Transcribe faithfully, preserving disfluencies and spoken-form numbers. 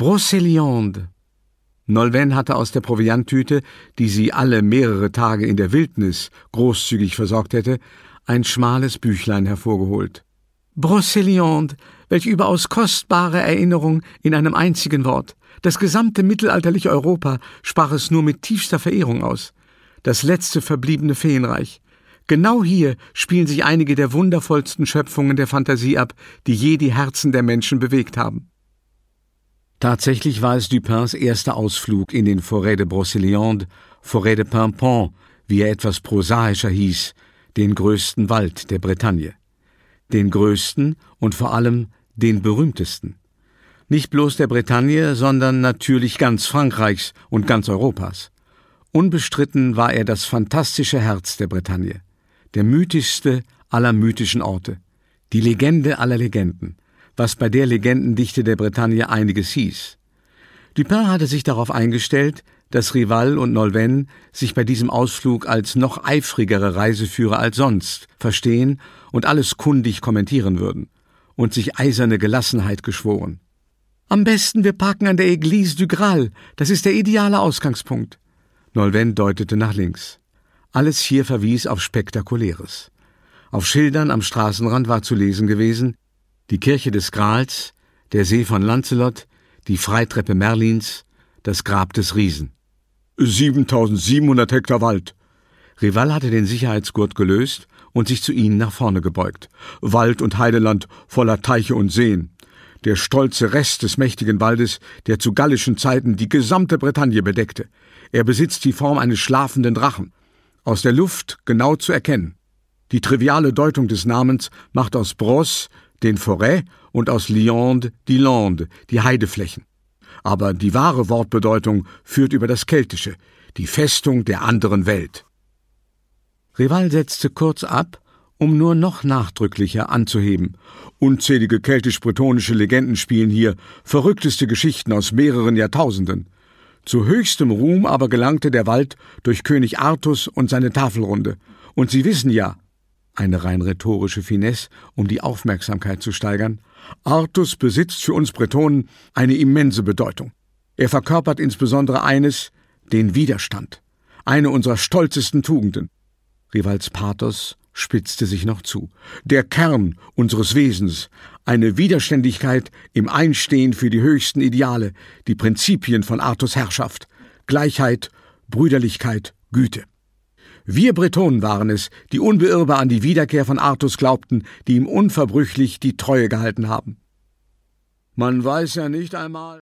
Brocéliande. Nolwenn hatte aus der Provianttüte, die sie alle mehrere Tage in der Wildnis großzügig versorgt hätte, ein schmales Büchlein hervorgeholt. Brocéliande, welch überaus kostbare Erinnerung in einem einzigen Wort. Das gesamte mittelalterliche Europa sprach es nur mit tiefster Verehrung aus. Das letzte verbliebene Feenreich. Genau hier spielen sich einige der wundervollsten Schöpfungen der Fantasie ab, die je die Herzen der Menschen bewegt haben. Tatsächlich war es Dupins erster Ausflug in den Forêt de Brocéliande, Forêt de Paimpont, wie er etwas prosaischer hieß, den größten Wald der Bretagne. Den größten und vor allem den berühmtesten. Nicht bloß der Bretagne, sondern natürlich ganz Frankreichs und ganz Europas. Unbestritten war er das fantastische Herz der Bretagne, der mythischste aller mythischen Orte, die Legende aller Legenden, was bei der Legendendichte der Bretagne einiges hieß. Dupin hatte sich darauf eingestellt, dass Rival und Nolwenn sich bei diesem Ausflug als noch eifrigere Reiseführer als sonst verstehen und alles kundig kommentieren würden und sich eiserne Gelassenheit geschworen. »Am besten, wir parken an der Église du Graal, das ist der ideale Ausgangspunkt.« Nolwenn deutete nach links. Alles hier verwies auf Spektakuläres. Auf Schildern am Straßenrand war zu lesen gewesen: die Kirche des Graals, der See von Lancelot, die Freitreppe Merlins, das Grab des Riesen. siebentausendsiebenhundert Hektar Wald. Rival hatte den Sicherheitsgurt gelöst und sich zu ihnen nach vorne gebeugt. Wald und Heideland voller Teiche und Seen. Der stolze Rest des mächtigen Waldes, der zu gallischen Zeiten die gesamte Bretagne bedeckte. Er besitzt die Form eines schlafenden Drachen. Aus der Luft genau zu erkennen. Die triviale Deutung des Namens macht aus Brosse den Forêt und aus Liande die Lande, die Heideflächen. Aber die wahre Wortbedeutung führt über das Keltische, die Festung der anderen Welt. Rival setzte kurz ab, um nur noch nachdrücklicher anzuheben. Unzählige keltisch-bretonische Legenden spielen hier, verrückteste Geschichten aus mehreren Jahrtausenden. Zu höchstem Ruhm aber gelangte der Wald durch König Artus und seine Tafelrunde. Und Sie wissen ja, eine rein rhetorische Finesse, um die Aufmerksamkeit zu steigern, Artus besitzt für uns Bretonen eine immense Bedeutung. Er verkörpert insbesondere eines, den Widerstand, eine unserer stolzesten Tugenden. Rivals Pathos spitzte sich noch zu. Der Kern unseres Wesens, eine Widerständigkeit im Einstehen für die höchsten Ideale, die Prinzipien von Artus Herrschaft, Gleichheit, Brüderlichkeit, Güte. Wir Bretonen waren es, die unbeirrbar an die Wiederkehr von Artus glaubten, die ihm unverbrüchlich die Treue gehalten haben. Man weiß ja nicht einmal